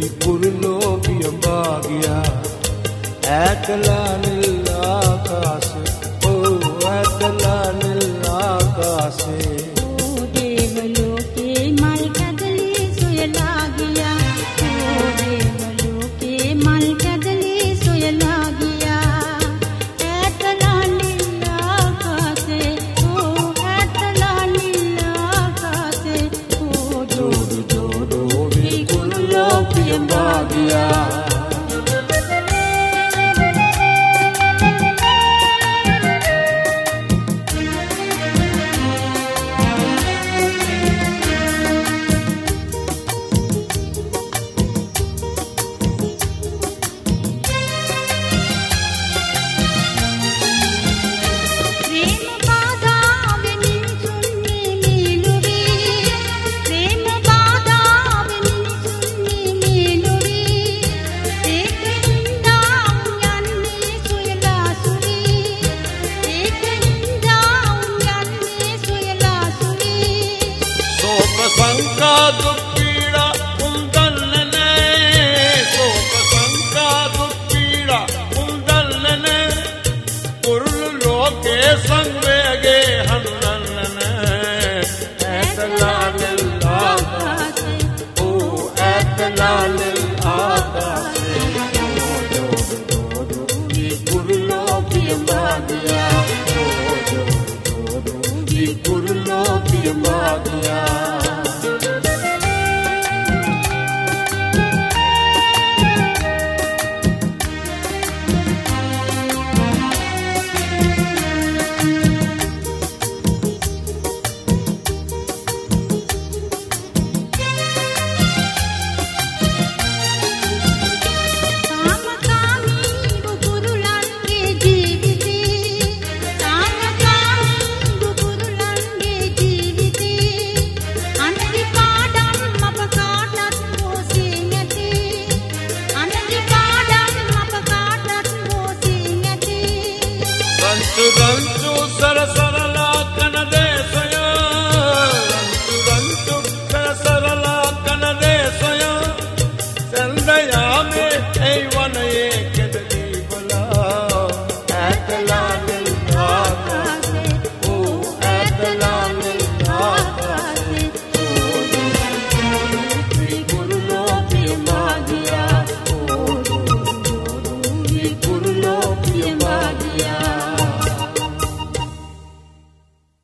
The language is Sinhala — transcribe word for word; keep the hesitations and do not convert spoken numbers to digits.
විකුරුලෝ පියඹා ගියා ඈතලා නිල් ආකාශේ ඕ ඈතලා නිල් ආකාශේ ඕ දේව ලෝකේ මල් කැදලි සොයලා ගියා ඕ දේව ලෝකේ මල් කැදලි සොයලා ගියා ඈතලා නිල් ආකාශේ ඕ ඈතලා නිල් ආකාශේ ඕ ජෝඩු ජෝඩු විකුරුලෝ පියඹා ගියා සංකා දුක් පීඩා උන්දල්ලනේ සෝක සංකා දුක් පීඩා උන්දල්ලනේ කුරුළු ලෝකේ සංවේගේ හඳුනන්නනේ ඈතලා නිල් ආකාශේ ඕ ඈතලා නිල් ආකාශේ ඕ ජෝඩු ජෝඩු විකුරුලෝ පියඹා ගියා ඕ ජෝඩු ජෝඩු විකුරුලෝ පියඹා ගියා